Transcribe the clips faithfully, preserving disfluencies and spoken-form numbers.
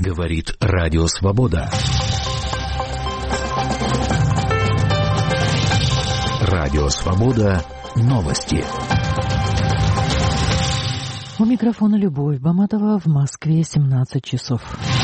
Говорит Радио Свобода. Радио Свобода. Новости. У микрофона Любовь Баматова, в Москве семнадцать часов.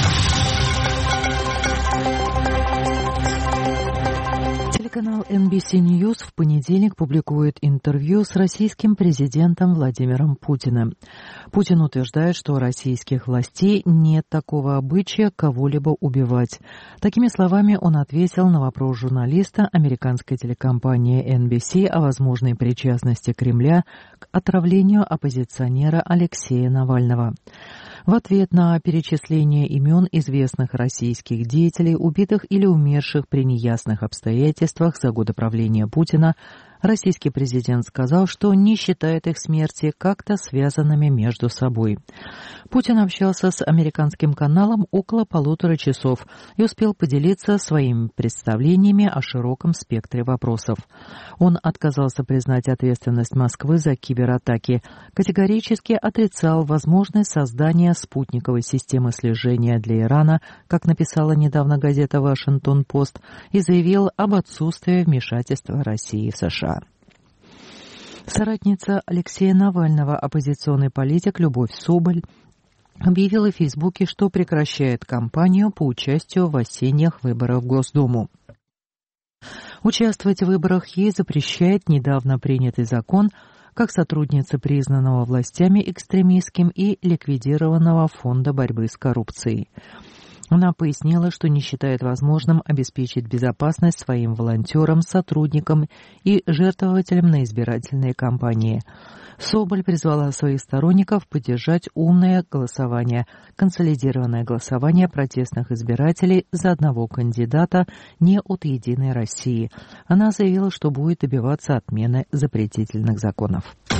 Телеканал эн би си News в понедельник публикует интервью с российским президентом Владимиром Путиным. Путин утверждает, что у российских властей нет такого обычая кого-либо убивать. Такими словами он ответил на вопрос журналиста американской телекомпании эн би си о возможной причастности Кремля к отравлению оппозиционера Алексея Навального. В ответ на перечисление имен известных российских деятелей, убитых или умерших при неясных обстоятельствах за годы правления Путина, российский президент сказал, что не считает их смерти как-то связанными между собой. Путин общался с американским каналом около полутора часов и успел поделиться своими представлениями о широком спектре вопросов. Он отказался признать ответственность Москвы за кибератаки, категорически отрицал возможность создания спутниковой системы слежения для Ирана, как написала недавно газета «Вашингтон-Пост», и заявил об отсутствии вмешательства России в США. Соратница Алексея Навального, оппозиционный политик Любовь Соболь, объявила в Фейсбуке, что прекращает кампанию по участию в осенних выборах в Госдуму. Участвовать в выборах ей запрещает недавно принятый закон, как сотрудница признанного властями экстремистским и ликвидированного Фонда борьбы с коррупцией. Она пояснила, что не считает возможным обеспечить безопасность своим волонтерам, сотрудникам и жертвователям на избирательной кампании. Соболь призвала своих сторонников поддержать умное голосование, консолидированное голосование протестных избирателей за одного кандидата не от «Единой России». Она заявила, что будет добиваться отмены запретительных законов.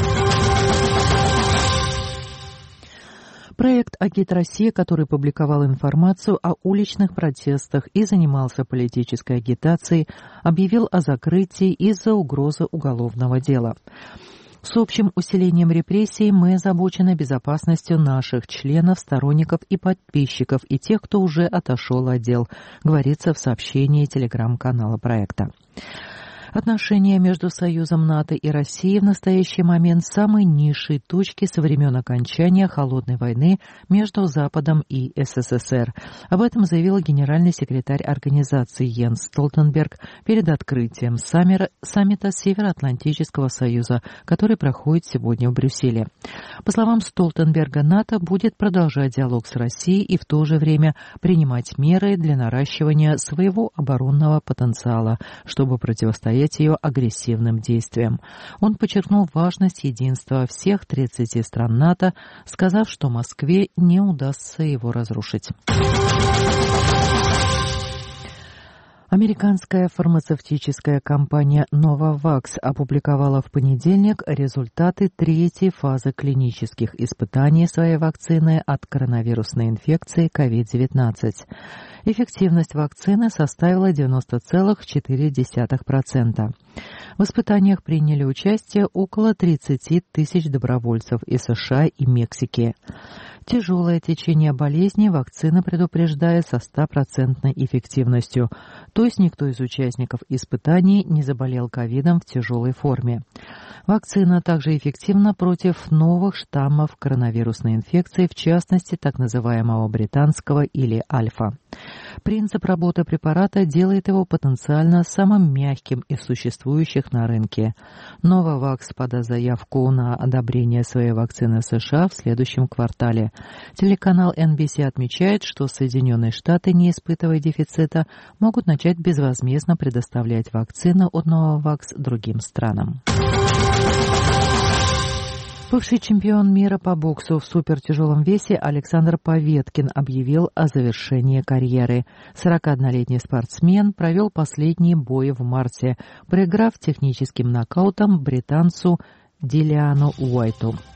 Проект «Агит Россия», который публиковал информацию о уличных протестах и занимался политической агитацией, объявил о закрытии из-за угрозы уголовного дела. С общим усилением репрессий мы озабочены безопасностью наших членов, сторонников и подписчиков и тех, кто уже отошел от дел, говорится в сообщении телеграм-канала проекта. Отношения между Союзом НАТО и Россией в настоящий момент в самой низшей точке со времен окончания Холодной войны между Западом и эс эс эс эр. Об этом заявил генеральный секретарь организации Йенс Столтенберг перед открытием саммита Североатлантического союза, который проходит сегодня в Брюсселе. По словам Столтенберга, НАТО будет продолжать диалог с Россией и в то же время принимать меры для наращивания своего оборонного потенциала, чтобы противостоять ее агрессивным действиям. Он подчеркнул важность единства всех тридцати стран НАТО, сказав, что Москве не удастся его разрушить. Американская фармацевтическая компания Novavax опубликовала в понедельник результаты третьей фазы клинических испытаний своей вакцины от коронавирусной инфекции ковид девятнадцать. Эффективность вакцины составила девяносто целых четыре десятых процента. В испытаниях приняли участие около тридцати тысяч добровольцев из США и Мексики. Тяжелое течение болезни вакцина предупреждает со стопроцентной эффективностью, то есть никто из участников испытаний не заболел ковидом в тяжелой форме. Вакцина также эффективна против новых штаммов коронавирусной инфекции, в частности, так называемого британского или альфа. Принцип работы препарата делает его потенциально самым мягким из существующих на рынке. Novavax подаст заявку на одобрение своей вакцины в США в следующем квартале. Телеканал эн би си отмечает, что Соединенные Штаты, не испытывая дефицита, могут начать безвозмездно предоставлять вакцины от Novavax другим странам. Бывший чемпион мира по боксу в супертяжелом весе Александр Поветкин объявил о завершении карьеры. сорокаоднолетний спортсмен провел последние бои в марте, проиграв техническим нокаутом британцу Дилиану Уайту.